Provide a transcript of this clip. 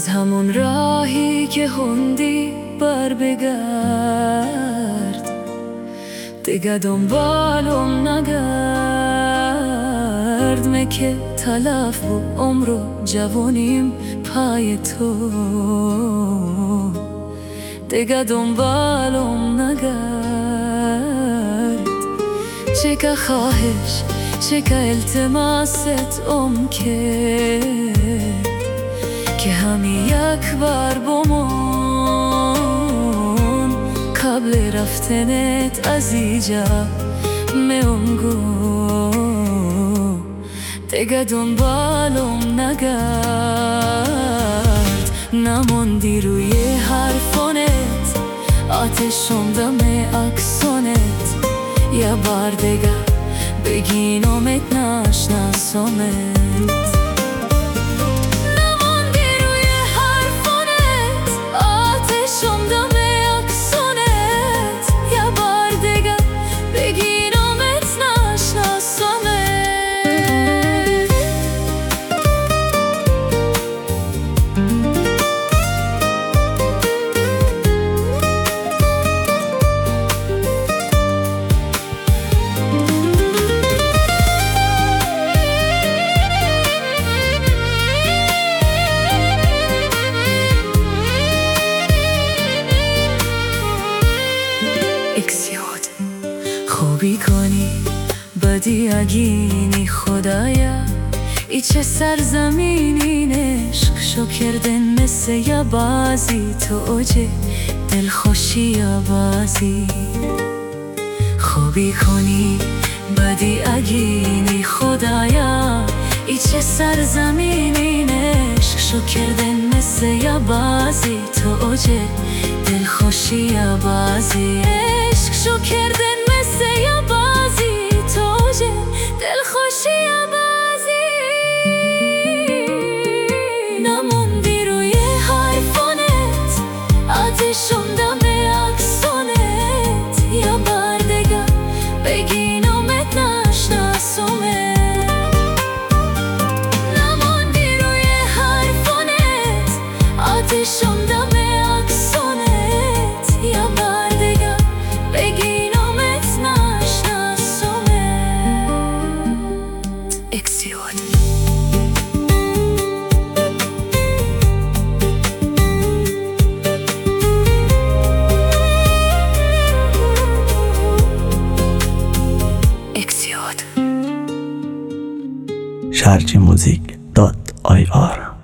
همون راهی که خوندی بر بگرد، دیگه دنبالم نگرد. مکه تلف و عمر و جوانیم پای تو، دیگه دنبالم نگرد. چه که خواهش چه که التماست که همین یک بار بمون، قبل رفتنت از اینجا میونگو، دیگه دنبالم نگرد. نموندی روی حرفانت، آتشم دم اکسانت، یه بار دیگه بگی نامت نشناسمت. خوبی کنی بدی اگینی خدایا، ای چه سرزمینی عشق شو کردن مثل یه بازی، تو اوج دلخوشی یا بازی. خوبی کنی بدی اگینی خدایا، ای چه سرزمینی عشق شو کردن مثل یه بازی، تو اوج دلخوشی یا بازی. عشق شو کردن یا بازی، توجه دلخوشی یا بازی. نموندی روی حرفانت، آتشم دم اکسانت، یا بار دیگه بگی نامت نشناسمت. نموندی روی حرفانت، آتشم دم اکسانت، یا بار دیگه بگی sharjmusic.ir